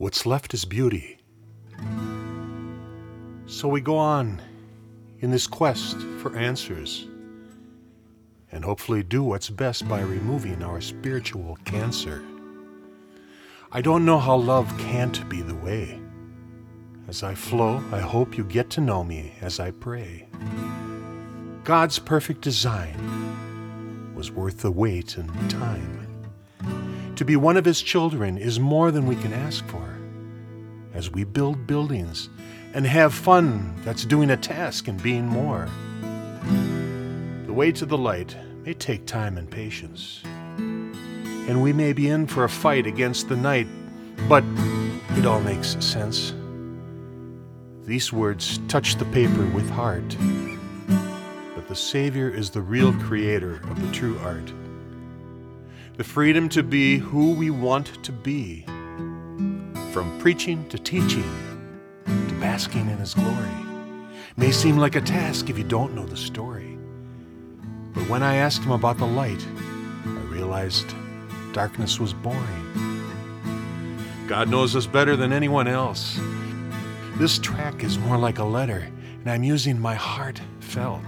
What's left is beauty. So we go on in this quest for answers and hopefully do what's best by removing our spiritual cancer. I don't know how love can't be the way. As I flow, I hope you get to know me as I pray. God's perfect design was worth the wait and time. To be one of His children is more than we can ask for. As we build buildings and have fun, that's doing a task and being more. The way to the light may take time and patience, and we may be in for a fight against the night, but it all makes sense. These words touch the paper with heart, but the Savior is the real creator of the true art. The freedom to be who we want to be, from preaching to teaching to basking in His glory, may seem like a task if you don't know the story. But when I asked Him about the light, I realized darkness was boring. God knows us better than anyone else. This track is more like a letter, and I'm using my heart felt.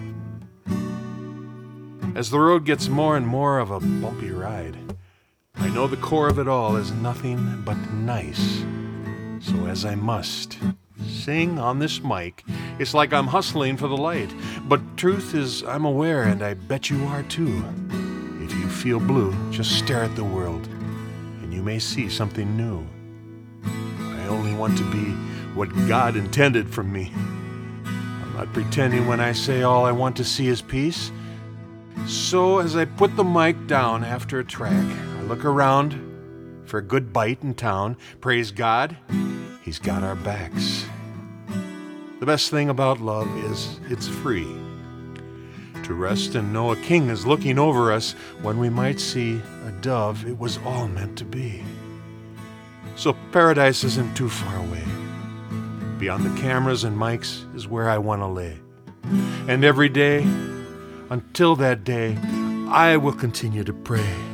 As the road gets more and more of a bumpy ride, I know the core of it all is nothing but nice. So as I must sing on this mic, it's like I'm hustling for the light. But truth is, I'm aware, and I bet you are too. If you feel blue, just stare at the world, and you may see something new. I only want to be what God intended from me. I'm not pretending when I say all I want to see is peace. So as I put the mic down after a track, I look around for a good bite in town. Praise God, He's got our backs. The best thing about love is it's free. To rest and know a king is looking over us when we might see a dove, it was all meant to be. So paradise isn't too far away. Beyond the cameras and mics is where I want to lay. And every day, until that day, I will continue to pray.